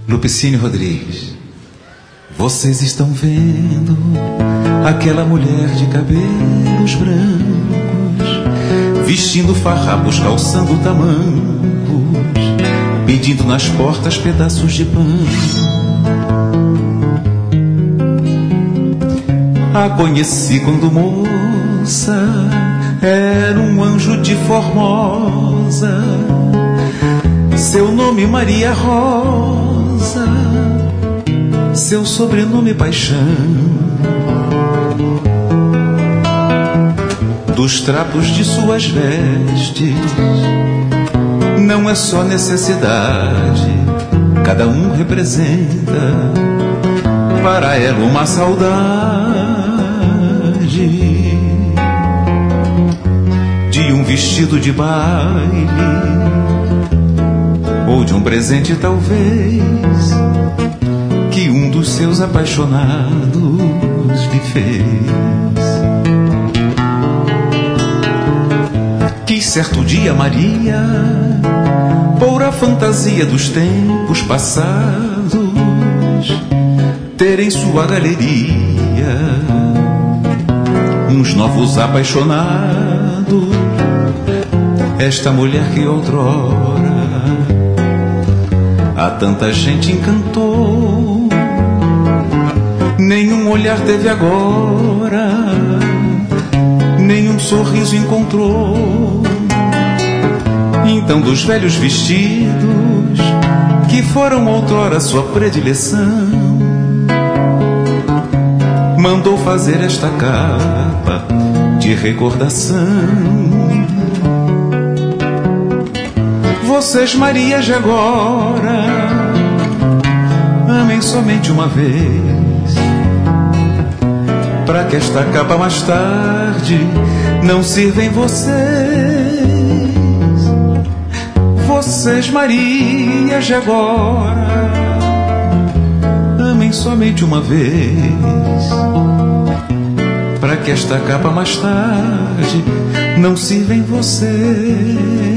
Lupicínio Rodrigues. Vocês estão vendo aquela mulher de cabelos brancos, vestindo farrapos, calçando tamancos, pedindo nas portas pedaços de pão. A conheci quando moça, era um anjo de Formosa, seu nome Maria Rosa, seu sobrenome Paixão. Dos trapos de suas vestes não é só necessidade, cada um representa para ela uma saudade de um vestido de baile ou de um presente talvez que um dos seus apaixonados lhe fez. Quis certo dia Maria por a fantasia dos tempos passados ter em sua galeria uns novos apaixonados. Esta mulher que outrora a tanta gente encantou, nenhum olhar teve agora, nenhum sorriso encontrou. Então dos velhos vestidos que foram outrora sua predileção, mandou fazer esta capa de recordação. Vocês, Marias de agora, amem somente uma vez, para que esta capa mais tarde não sirva em vocês. Vocês, Marias de agora, amem somente uma vez, para que esta capa mais tarde não sirva em vocês.